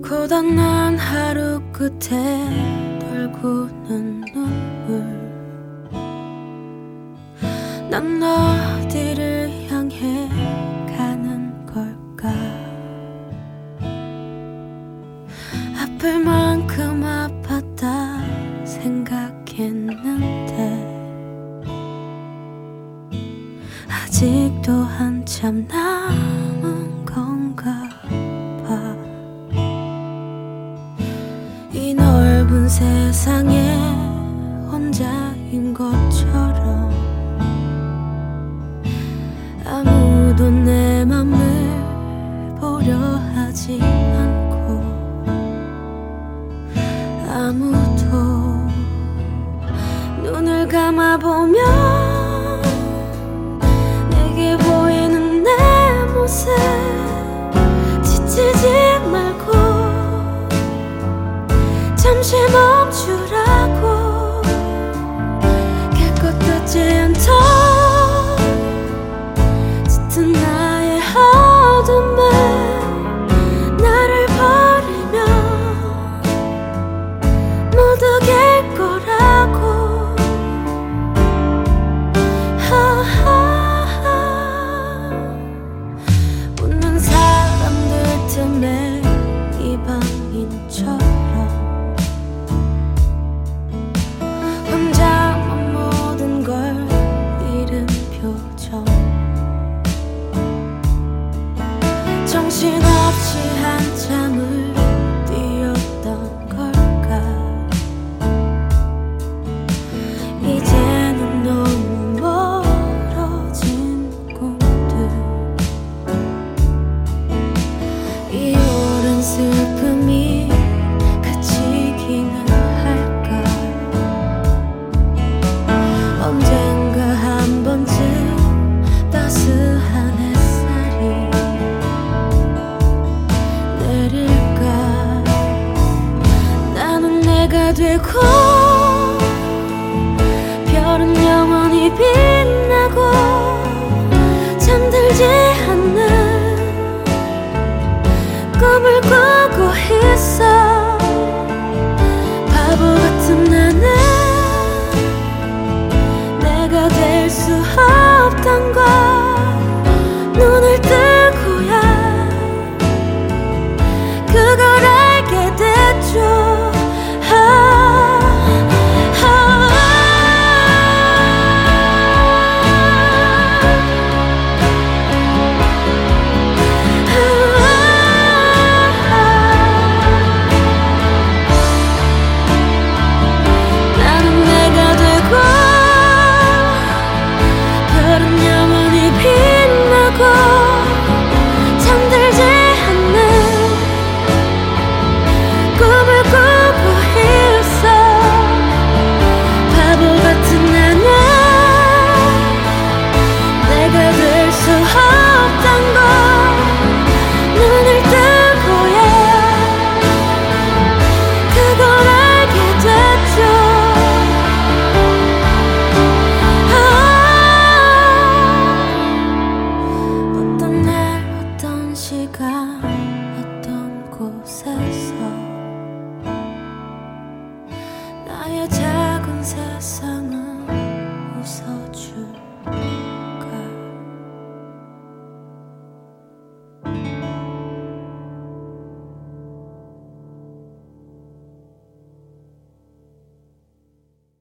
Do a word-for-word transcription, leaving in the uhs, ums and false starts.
고단한 하루 끝에 돌고는 눈물. 난 어디를 향해 가는 걸까? 아플 만큼 아팠다 생각했는데 아직도 한참 남은 건가 봐. 이 넓은 세상에 혼자인 것처럼 아무도 내 맘을 보려 하지 않고 아무도 눈을 감아보면 내게 보이는 내 모습 지치지 말고 잠시 멈추라고 깨끗하지 않던 짙은 나의 어둠을 나를 버리면 모두 갤 거라고. 하하하. 웃는 사람들 틈에 이방인처럼 혼자만 모든 걸 잃은 표정. 정신없이 한참을 뛰었던 걸까? 이제는 너무 멀어진 꿈들. 이 오랜 슬픔이 그치기는 할까? 언젠가 한 번쯤 따스한 햇살이 내릴까? 나는 내가 되고 별은 영원히 빛나고 잠들지 않는 꿈을 꾸고 있어. 바보 같은 나는 내가 될 수 없단 걸 눈을 뜨고야 그걸 알게 됐죠. 나는 내가 되고 별은 영원히 빛나고 잠들지 않는 꿈을 꾸고 있어. 바보 같은 나는 내가 될 수 없단 걸 눈을 뜨고야 그걸 알게 됐죠. 아, 어떤 날 어떤 시간 어떤 곳에서 나의 작은 세상은